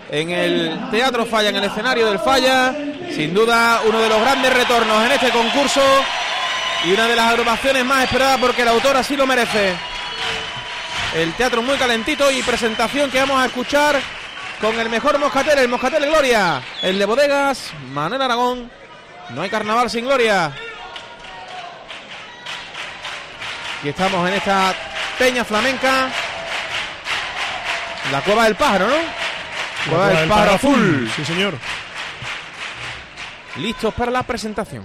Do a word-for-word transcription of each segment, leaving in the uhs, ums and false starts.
en el Teatro Falla, en el escenario del Falla. Sin duda uno de los grandes retornos en este concurso y una de las agrupaciones más esperadas porque el autor así lo merece. El teatro muy calentito y presentación que vamos a escuchar con el mejor moscatel, el Moscatel Gloria, el de Bodegas Manuel Aragón. No hay carnaval sin gloria. Y estamos en esta peña flamenca, la Cueva del Pájaro, ¿no? La Cueva del Pájaro Azul. Sí, señor. Listos para la presentación.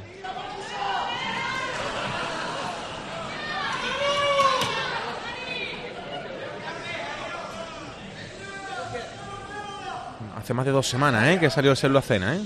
Hace más de dos semanas, ¿eh? Que salió el Serlo a cena, ¿eh?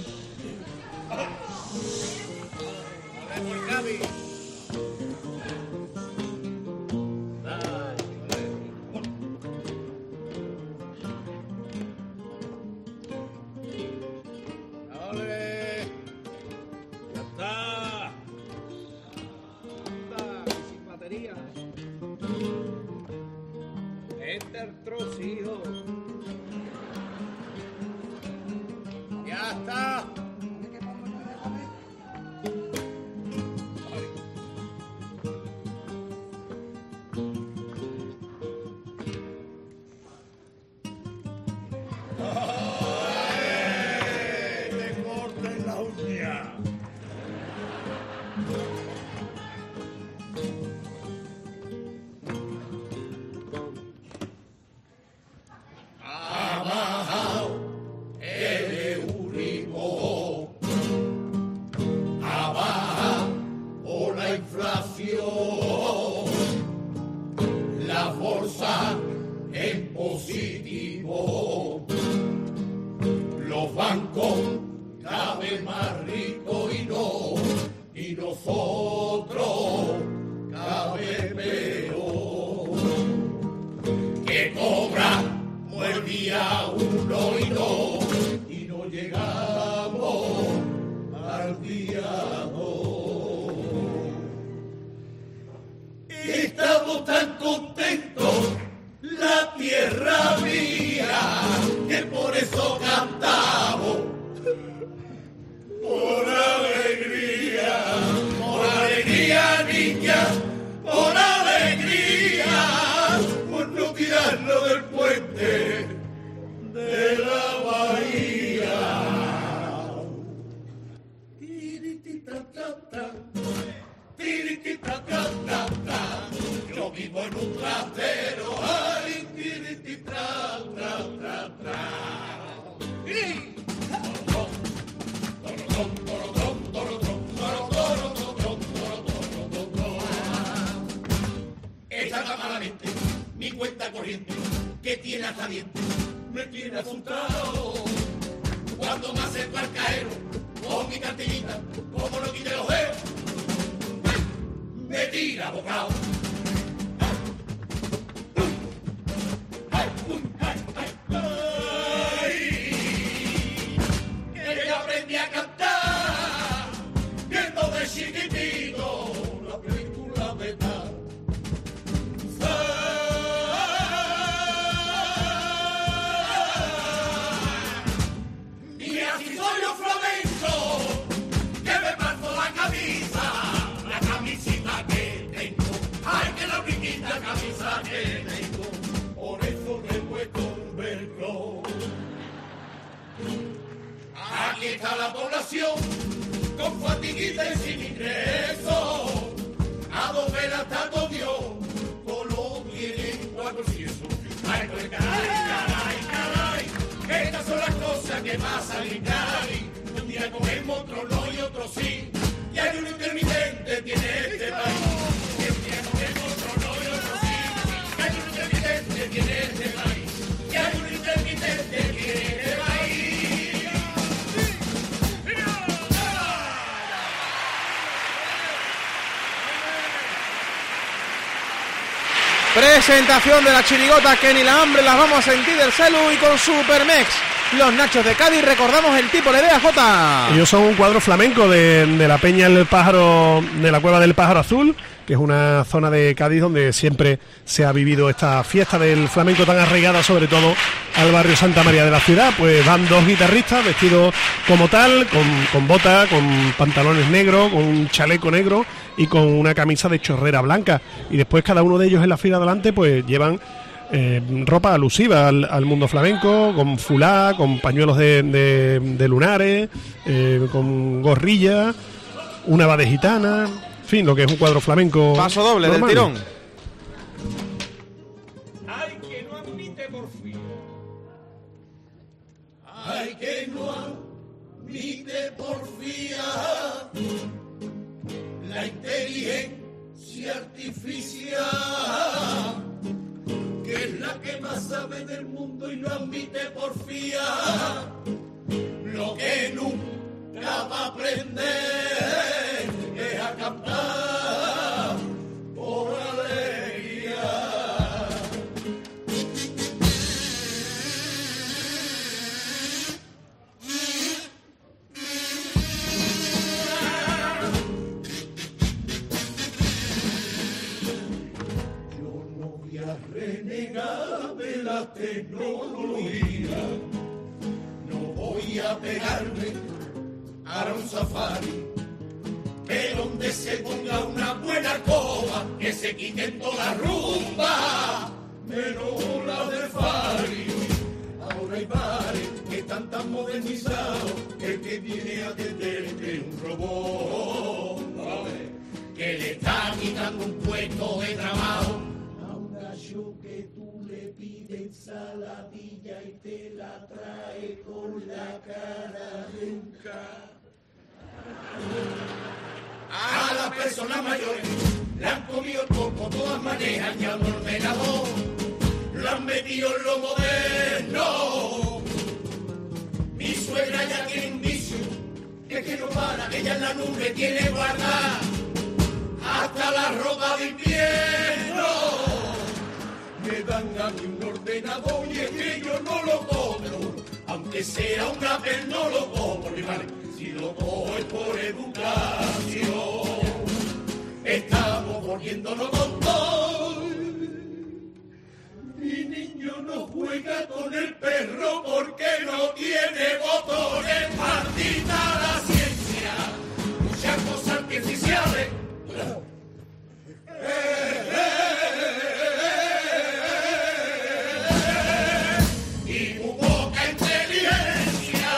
Presentación de la chirigota que ni la hambre las vamos a sentir del celu y con Supermex. los Nachos de Cádiz. Recordamos el tipo de B A J. Ellos son un cuadro flamenco de, de la Peña del Pájaro, de la Cueva del Pájaro Azul, que es una zona de Cádiz donde siempre se ha vivido esta fiesta del flamenco tan arraigada, sobre todo al barrio Santa María de la ciudad. Pues van dos guitarristas vestidos como tal, con, con bota, con pantalones negros, con un chaleco negro y con una camisa de chorrera blanca. Y después cada uno de ellos en la fila delante pues llevan eh, ropa alusiva al, al mundo flamenco, con fulá, con pañuelos de, de, de lunares, eh, con gorrilla, una va de gitana, en fin, lo que es un cuadro flamenco. Paso doble normal. Del tirón. Hay que no admite porfía. Hay que no admite porfía. La inteligencia artificial, que es la que más sabe del mundo y no admite porfía. Lo que nunca va a aprender es a cantar por alegría. Yo no voy a renegar de la tecnología, no voy a pegarme a un safari, que donde se ponga una buena coba, que se quiten toda la rumba, menos la del Fari. Ahora hay bares que están tan modernizados, que el que viene a atenderte es un robot, ¿vale? Que le está quitando un puesto de trabajo a un gallo que tú le pides ensaladilla y te la trae con la cara de un ca. A las personas mayores le han comido el coco, todas manejan ya un ordenador, lo han metido en lo moderno. Mi suegra ya tiene un vicio, es que no para, ella en la nube tiene guardada hasta la ropa de invierno. Me dan a mí un ordenador y es que yo no lo compro, aunque sea un Apple no lo compro, mi madre. Si lo cojo es por educación, estamos volviéndonos tontos. Mi niño no juega con el perro porque no tiene botones. Maldita la ciencia, muchas cosas artificiales. Eh, eh, eh, y muy poca inteligencia.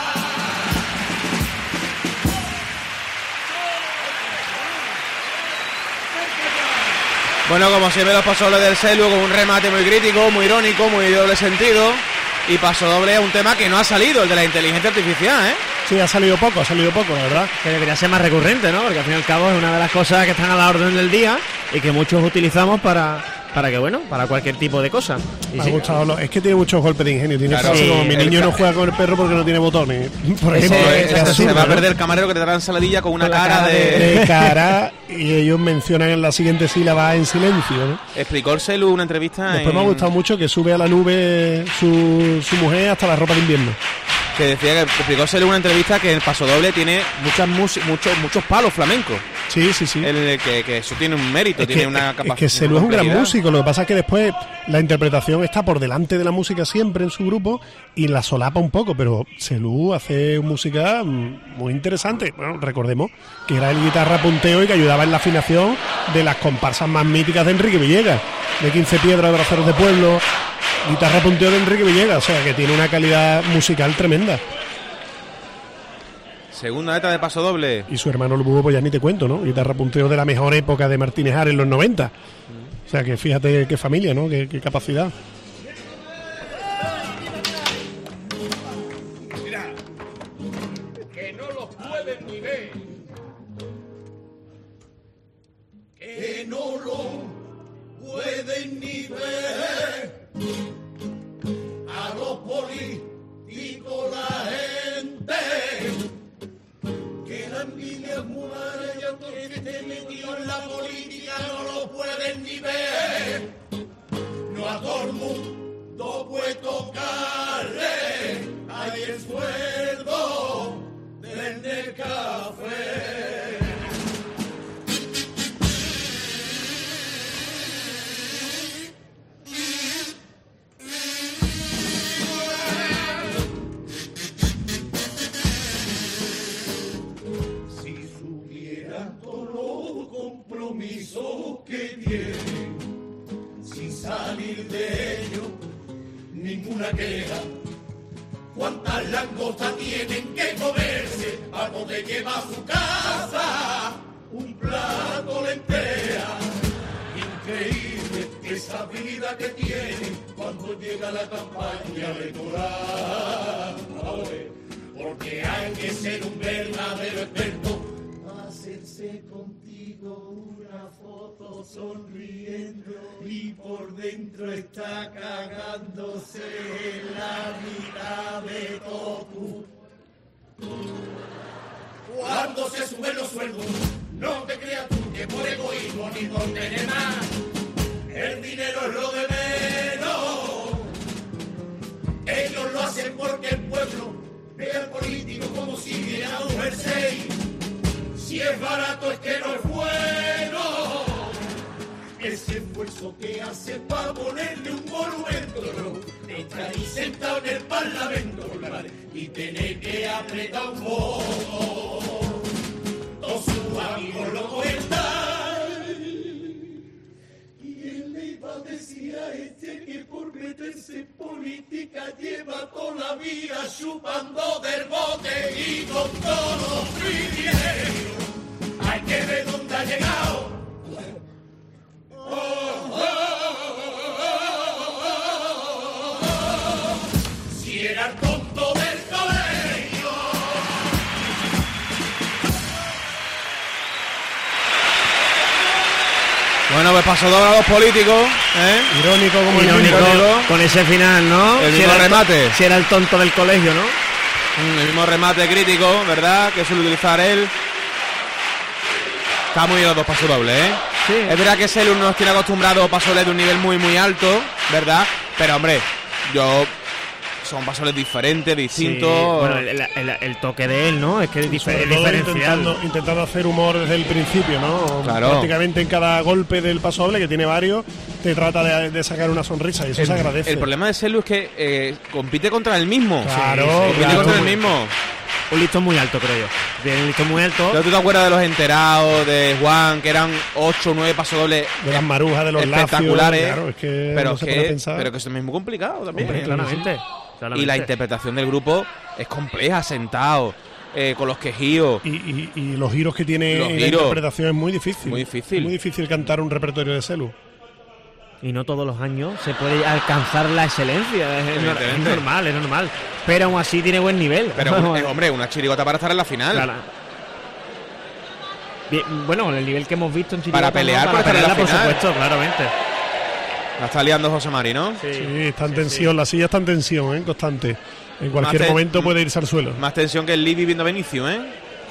Bueno, como siempre los pasodobles del Celu, con un remate muy crítico, muy irónico, muy doble sentido. Y paso doble a un tema que no ha salido, el de la inteligencia artificial, ¿eh? Sí, ha salido poco, ha salido poco, la verdad. Que debería ser más recurrente, ¿no? Porque al fin y al cabo es una de las cosas que están a la orden del día y que muchos utilizamos para, para que, bueno, para cualquier tipo de cosa. Y Me sí, ha gustado, lo- es que tiene muchos golpes de ingenio. Tiene Claro, frases sí, como mi el niño ca- no juega con el perro porque no tiene botones. Por Ese- ejemplo, ese- es Se absurdo, va a ¿no? perder el camarero que te trae ensaladilla con una Con la cara, cara de... De cara, y ellos mencionan en la siguiente sílaba en silencio, ¿no? Explicó el Celu una entrevista Después en- me ha gustado mucho que sube a la nube su, su mujer hasta la ropa de invierno. que decía que explicó el Celu una entrevista que el paso doble tiene muchas mus- muchos muchos palos flamencos. Sí, sí, sí. El, que, que eso tiene un mérito, Es tiene que, una es capacidad. que Celu es un gran músico, lo que pasa es que después la interpretación está por delante de la música siempre en su grupo y la solapa un poco, pero Celu hace música mm, muy interesante. Bueno, recordemos que era el guitarra punteo y que ayudaba en la afinación de las comparsas más míticas de Enrique Villegas, de quince piedras, braceros de pueblo, guitarra punteo de Enrique Villegas, o sea que tiene una calidad musical tremenda. Segunda letra de paso doble. Y su hermano Lubugo, pues ya ni te cuento, ¿no? Guitarra punteo de la mejor época de Martínez Ares en los noventa. O sea que fíjate qué familia, ¿no? Qué, qué capacidad. Mira, que no los pueden ni ver, que no lo pueden ni ver. A los políticos, la gente, que la envidia muere, ya que esté metido en la política no lo pueden ni ver. No a todo el mundo puede tocarle, ahí sueldo del Nescafé. Si supiera todos los compromisos que tienen, sin salir de ellos ninguna queja. ¿Cuántas langostas tienen que comerse para poder llevar a su casa un plato lenteja? Increíble esa vida que tienen cuando llega la campaña electoral. Porque hay que ser un verdadero experto para hacerse contigo una foto sonriendo y por dentro está cagándose en la mitad de todo. Cuando se suben los sueldos, no te creas tú que por egoísmo ni por tener más, el dinero es lo de menos. Ellos lo hacen porque el pueblo ve al político como si viera un jersey. Si es barato es que no es bueno. Ese esfuerzo que hace para ponerle un monumento, estar ahí sentado en el parlamento y tener que apretar un botón. Todos sus amigos lo cuentan. Y él le iba a decir a este que por meterse en política lleva toda la vida chupando del bote y con todos los privilegios. Hay que ver dónde ha llegado. Oh, oh, oh, oh, oh. Si era el tonto del colegio. Bueno, pues pasó dos a los políticos, ¿eh? Irónico como Irónico, irónico. con ese final, ¿no? El Si mismo era remate. Si era el tonto del colegio, ¿no? Mm, El mismo remate crítico, ¿verdad? Que suele utilizar él. Está muy bien los dos pasos dobles, ¿eh? Sí. Es verdad que Selus nos tiene acostumbrado a pasoles de un nivel muy, muy alto, ¿verdad? Pero, hombre, yo... Son pasoles diferentes, distintos. Sí, bueno, el, el- el toque de él, ¿no? Es que es Sobre difer- todo diferencial. intentando, intentando hacer humor desde el principio, ¿no? Claro. Prácticamente en cada golpe del paso doble, que tiene varios, te trata de, de sacar una sonrisa y eso se agradece. El problema de Selus es que eh, compite contra él mismo. Claro, compite claro. contra él mismo. Un listón muy alto, creo yo. Tiene un listón muy alto. Pero tú te acuerdas de los enterados, de Juan, que eran ocho o nueve pasodobles De las marujas, de los espectaculares. lacios, claro, es que pero, no es se puede que, pensar. pero que eso es mismo complicado también. Hombre, claramente. Y claramente. la interpretación del grupo es compleja, sentado, eh, con los quejíos. Y, y- y los giros que tiene Los la giros. interpretación es muy difícil. Muy difícil. Es muy difícil cantar un repertorio de Selus. Y no todos los años se puede alcanzar la excelencia. Es, es Evidentemente. normal, es normal. Pero aún así tiene buen nivel. Pero, eh, hombre, una chirigota para estar en la final. Claro. Bien, bueno, el nivel que hemos visto en Para Chirigota, pelear ¿no? por estar en la por final. supuesto, claramente. La está liando José Mari, ¿no? Sí, está en tensión, la silla está en tensión, ¿eh? Constante. En cualquier Más te- momento puede irse al suelo. Más tensión que el Libby viendo a Benicio, ¿eh?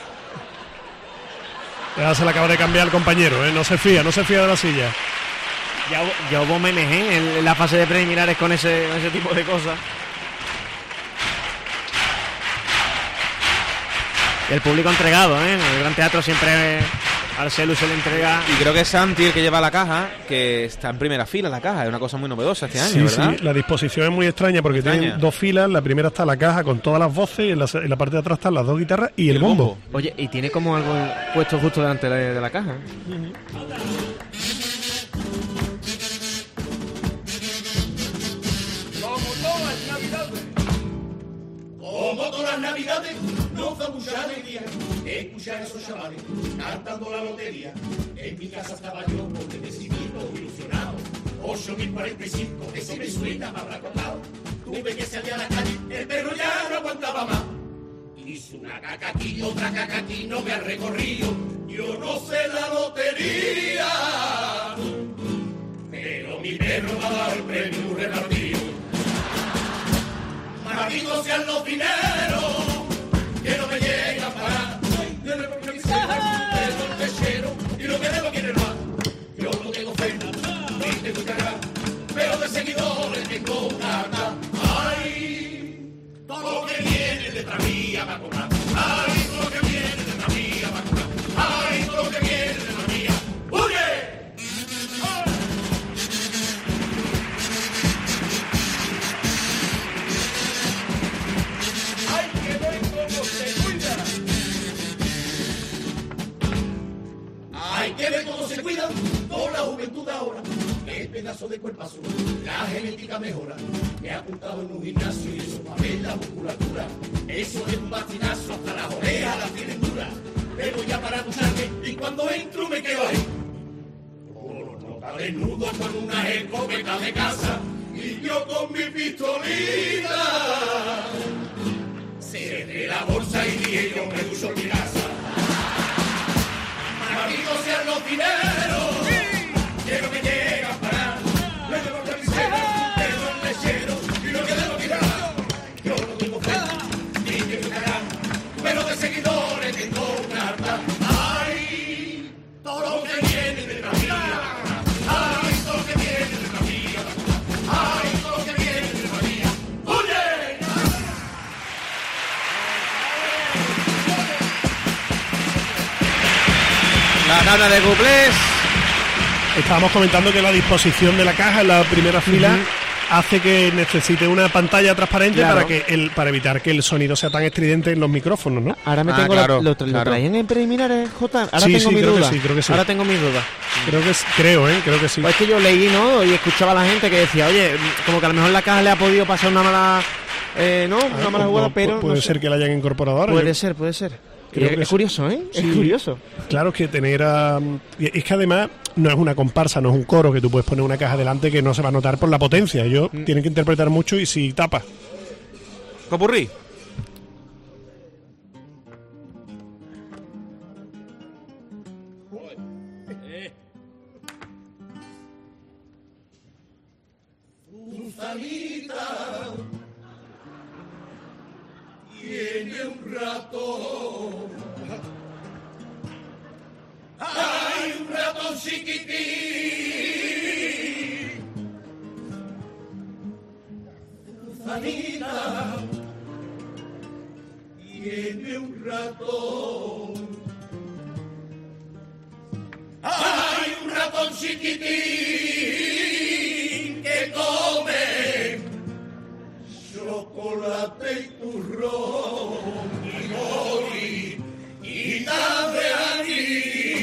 Ya se le acaba de cambiar al compañero, ¿eh? No se fía, no se fía de la silla. Ya, hubo- ya hubo memes, ¿eh? En, en la fase de preliminares con ese, con ese tipo de cosas. Y el público entregado, ¿eh? En el Gran Teatro siempre al Selus se le entrega. Y creo que es Santi el que lleva la caja, que está en primera fila la caja. Es una cosa muy novedosa este año, Sí, ¿verdad? sí, la disposición es muy extraña porque Extraña. tienen dos filas. La primera está la caja con todas las voces y en la, se- en la parte de atrás están las dos guitarras y, el, bombo. Oye, y tiene como algo puesto justo delante de, de la caja. Como todas las navidades, como todas las navidades, nos da mucha alegría escuchar a esos chavales cantando la lotería. En mi casa estaba yo porque decidido, ilusionado. ocho mil cuarenta y cinco, eso me suena para acotado. Tuve que salir a la calle, el perro ya no aguantaba más. Hice una caca aquí, otra caca aquí, no me ha recorrido. Yo no sé la lotería, pero mi perro me ha dado el premio repartido. Malditos sean los dineros que no me llegan a pagar. Yo le pongo mi cena, el techero y lo que debo quiere más. Yo no tengo fe, ni tengo cargar, pero de seguidores tengo una. Ay, todo lo que viene viene detrás mía va a cobrar. Ay, todo lo que viene detrás mía va a cobrar. Ay, todo lo que viene detrás mía. ¡Huye! ¡Ay, que ver cómo se cuida! ¡Ay, que ver cómo se cuida! Con la juventud de ahora. ¡Qué pedazo de cuerpazo! La genética mejora. Me ha apuntado en un gimnasio y eso para ver la musculatura. Eso es un bastinazo, hasta las orejas las tienen duras. Pero ya para ducharme y cuando entro me quedo ahí. Está desnudo con una escopeta de casa y yo con mi pistolita. Cerré la bolsa y dije yo me ducho en mi casa. Marido sean los dineros, quiero que lleguen a parar. Me llevo el remisero, tengo el lechero y lo que debo tirar. Yo no tengo fe, ni que fijarán, pero de seguidores tengo una harta. Ay, todo lo que viene de la vida. Ay, todo lo que viene de la vida. Ay, todo lo que viene de la vida. ¡Oye! La gana de cuplés. Estábamos comentando que la disposición de la caja en la primera fila uh-huh. hace que necesite una pantalla transparente claro. para que el para evitar que el sonido sea tan estridente en los micrófonos, ¿no? Ahora me ah, tengo claro, la, lo, claro. lo traían en preliminares, J. Ahora sí, tengo sí, mi creo duda. Que sí, creo que sí. Ahora tengo mis dudas. Creo que creo, ¿eh? Creo que sí. Pues es que yo leí, ¿no? Y escuchaba a la gente que decía, oye, como que a lo mejor la caja le ha podido pasar una mala, eh, ¿no? Ah, una mala jugada, no, pero puede no ser sé. que la hayan incorporado ahora. Puede yo... ser, puede ser. Creo es que es curioso, ¿eh? sí. Es curioso. Claro, es que tener... Um, es que además no es una comparsa, no es un coro que tú puedes poner una caja delante que no se va a notar por la potencia. Ellos mm. tienen que interpretar mucho y si tapa. Popurrí. Susanita tiene un ratón. Hay un ratón chiquitín. Susanita tiene un ratón. Hay un ratón chiquitín que come chocolate y turrón y nori y tabeaní.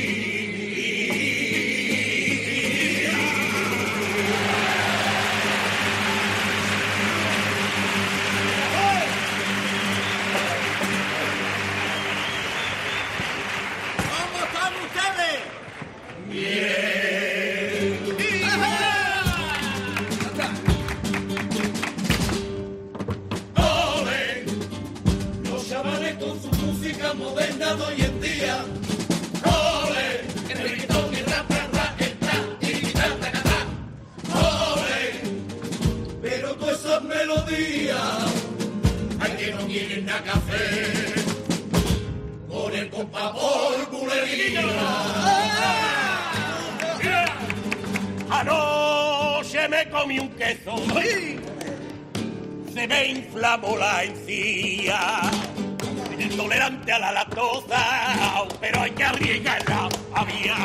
¿Cómo están ustedes? Bien. Moderna de hoy en día, ¡ole! El reggaetón, el rap, rap, rap, el trap, y ta, ta, ta, ta, ¡ole! Pero todas esas melodías, hay que no quieren nada café, con el compa por bulería. Anoche me comí un queso, se me inflamó la encía. Intolerante a la lactosa, pero hay que arriesgarla a vía.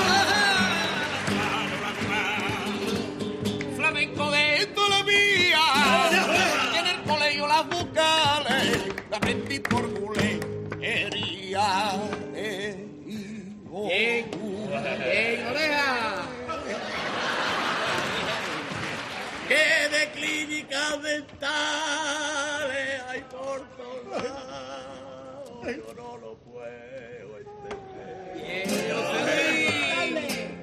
Flamenco de toda la vía, en el colegio las vocales, la aprendí por bulería. Eh, oh, ¡Ey, ey, oreja! ¡Qué de clínicas dentales hay por todos lados! Yo no lo puedo entender.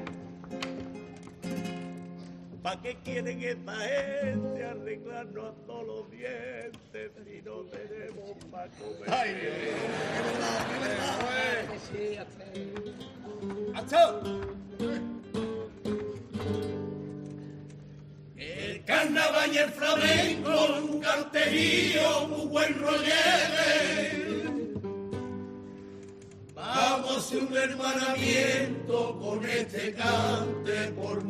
¿Para qué quieren esta gente arreglarnos a todos los dientes si no tenemos para comer? ¡Ay, Dios! ¡Qué verdad, qué verdad! El carnaval y el flamenco, un carterío, un buen rollete. Vamos a hacer un hermanamiento con este cante por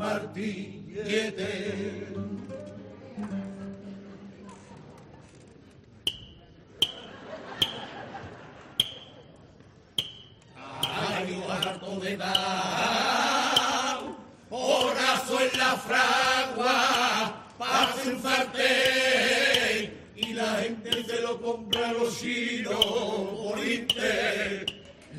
martillete. le da porrazo en la fragua, pase un sartén y la gente se lo compra a los chinos por internet.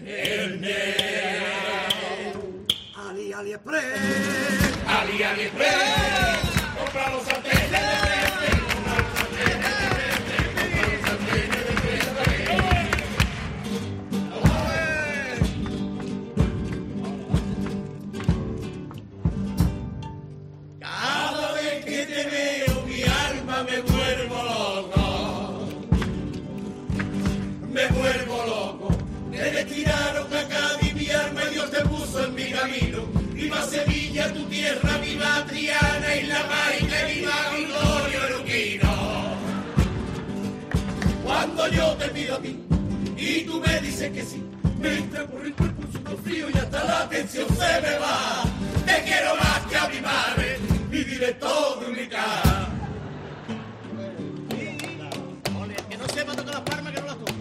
Ali, AliExpress. Ali, AliExpress. Compra los sartenes de frente, compra los sartenes de frente, compra los sartenes de frente. Cada vez que te veo mi alma me vuelvo loco. Me vuelvo loco. Te destinaron a Cádiz, mi alma y Dios te puso en mi camino. Viva Sevilla, tu tierra, viva Triana y la Maite, viva Gregorio Luquino. Cuando yo te pido a ti y tú me dices que sí, me entra por el cuerpo un susto frío y hasta la atención se me va. Te quiero más que a mi madre, mi director de mi casa. Ole, que no sepa tocar las palmas, que no las toque.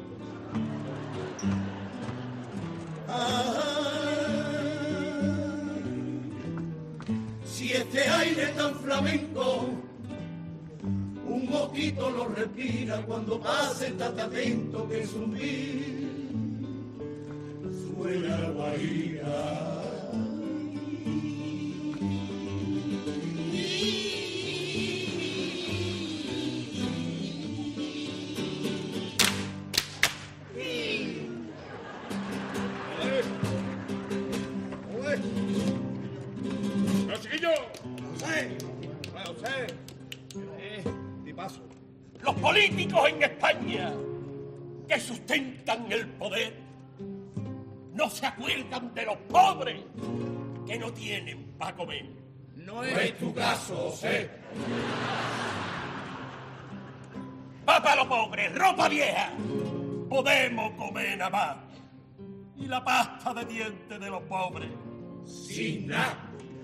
Si este aire es tan flamenco, un mosquito lo respira cuando pase, estate atento que zumbir suena la guajira. Los políticos en España que sustentan el poder no se acuerdan de los pobres que no tienen para comer. No es tu caso, José. Va para los pobres, ropa vieja. Podemos comer nada más. Y la pasta de dientes de los pobres sin nada.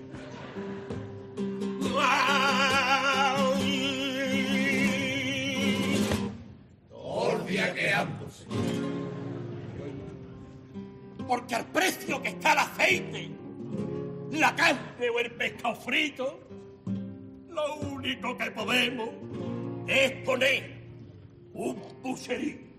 Tordia quedándose. Porque al precio que está el aceite, la carne o el pescado frito, lo único que podemos es poner un pucherín.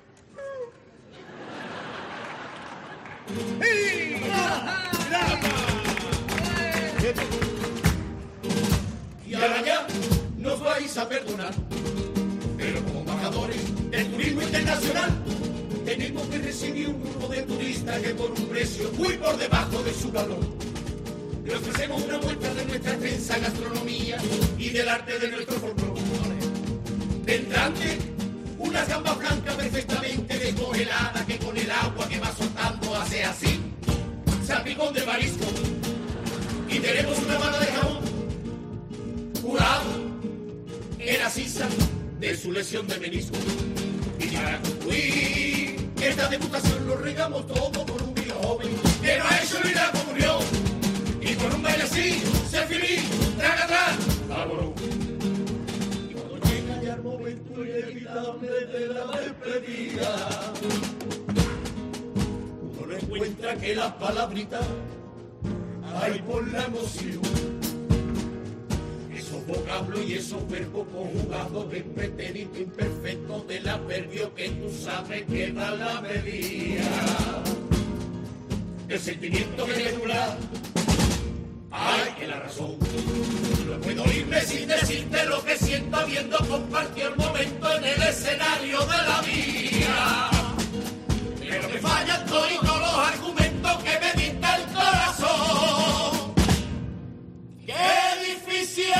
Y ahora ya nos vais a perdonar, pero como embajadores del turismo internacional tenemos que recibir un grupo de turistas que por un precio muy por debajo de su valor le ofrecemos una muestra de nuestra extensa gastronomía y del arte de nuestro folclore. Tendrán unas gambas blancas perfectamente descongeladas que con el agua que va soltando hace así, salpicón de marisco, y tenemos una mano de jamón curado en la sisa de su lesión de menisco. Y para concluir esta degustación lo regamos todo con un vino joven que no ha hecho ni la comunión, y con un baile así, se finí, traga atrás, vámonos. Y cuando llega ya el momento inevitable de la despedida, uno no encuentra que las palabritas hay por la emoción. Esos vocablos y esos verbos conjugados en pretérito imperfecto del adverbio que tú sabes que da la medida. El sentimiento que te nubla, ay, que la razón. No puedo irme sin decirte lo que siento habiendo compartido el momento en el escenario de la vida. Pero me fallan todos los argumentos que me dicta el corazón. ¡Qué difícil!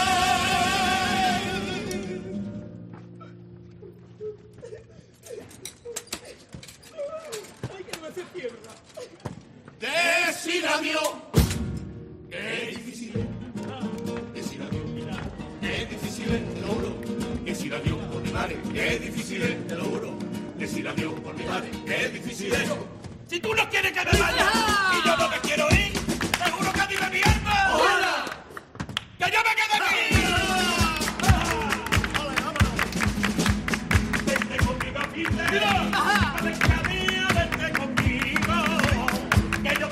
¡Ay, que no me se pierda! ¡Decir adiós! ¡Qué difícil es! Decir adiós, ¡qué difícil es! Te lo juro. Decir adiós por mi madre, ¡qué difícil es! Te lo juro. Decir adiós por mi madre, ¡qué difícil es! Si tú no quieres que me vaya y yo no me quiero ir, seguro que vive mi alma. ¡Hola! ¡Que yo me quede aquí! ¡Vente conmigo, Peter! ¡Vente conmigo, vente conmigo! ¡Que yo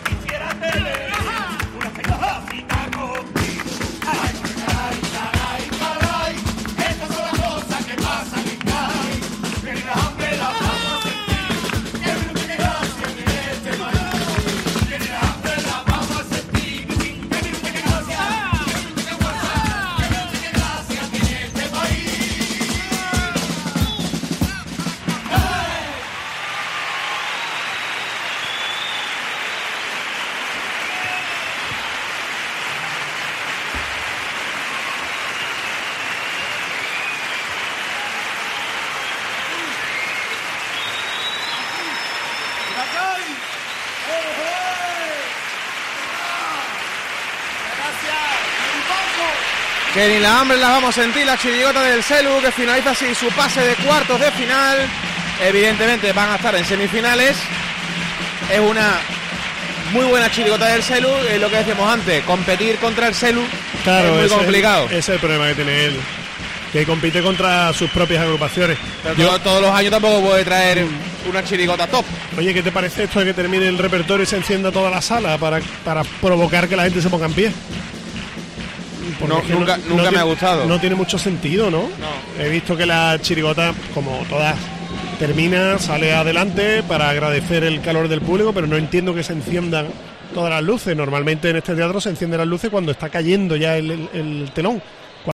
Que ni la hambre las vamos a sentir, la chirigota del Celu, que finaliza así su pase de cuartos de final. Evidentemente van a estar en semifinales. Es una muy buena chirigota del Celu, es lo que decíamos antes, competir contra el Celu claro, es muy ese complicado. Es el, ese es el problema que tiene él, que compite contra sus propias agrupaciones. Pero Yo- todo- todos los años tampoco puede traer una chirigota top. Oye, ¿qué te parece esto de que termine el repertorio y se encienda toda la sala para, para provocar que la gente se ponga en pie? Porque No, es que nunca- nunca me tiene- ha gustado. No tiene mucho sentido, ¿no? No. He visto que la chirigota, como todas, termina, sale adelante para agradecer el calor del público, pero no entiendo que se enciendan todas las luces. Normalmente en este teatro se encienden las luces cuando está cayendo ya el, el- el telón.